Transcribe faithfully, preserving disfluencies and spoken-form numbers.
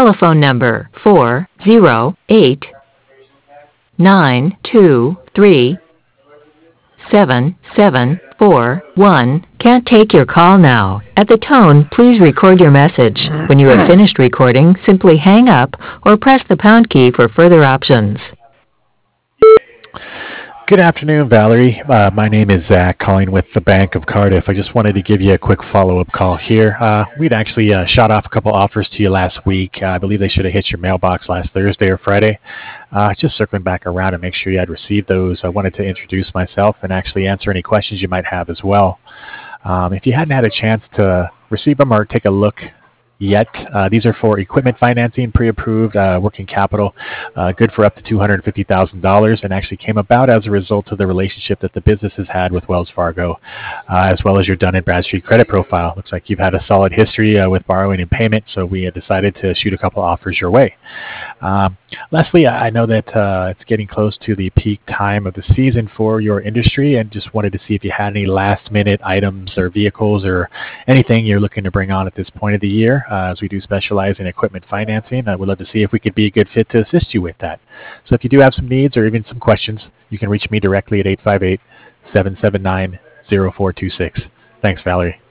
Telephone number four zero eight nine two three seven seven four one can't take your call now. At the tone, please record your message. When you have finished recording, simply hang up or press the pound key for further options. Good afternoon, Valerie. Uh, my name is Zach, calling with the Bank of Cardiff. I just wanted to give you a quick follow-up call here. Uh, we'd actually uh, shot off a couple offers to you last week. Uh, I believe they should have hit your mailbox last Thursday or Friday. Uh, just circling back around to make sure you had received those. I wanted to introduce myself and actually answer any questions you might have as well. Um, if you hadn't had a chance to receive them or take a look yet. Uh, these are for equipment financing, pre-approved, uh, working capital, uh, good for up to two hundred fifty thousand dollars, and actually came about as a result of the relationship that the business has had with Wells Fargo, uh, as well as your Dun and Bradstreet credit profile. Looks like you've had a solid history uh, with borrowing and payment, so we had decided to shoot a couple offers your way. Um, lastly, I know that uh, it's getting close to the peak time of the season for your industry, and just wanted to see if you had any last-minute items or vehicles or anything you're looking to bring on at this point of the year. Uh, as we do specialize in equipment financing, I would love to see if we could be a good fit to assist you with that. So if you do have some needs or even some questions, you can reach me directly at eight five eight, seven seven nine, zero four two six. Thanks, Valerie.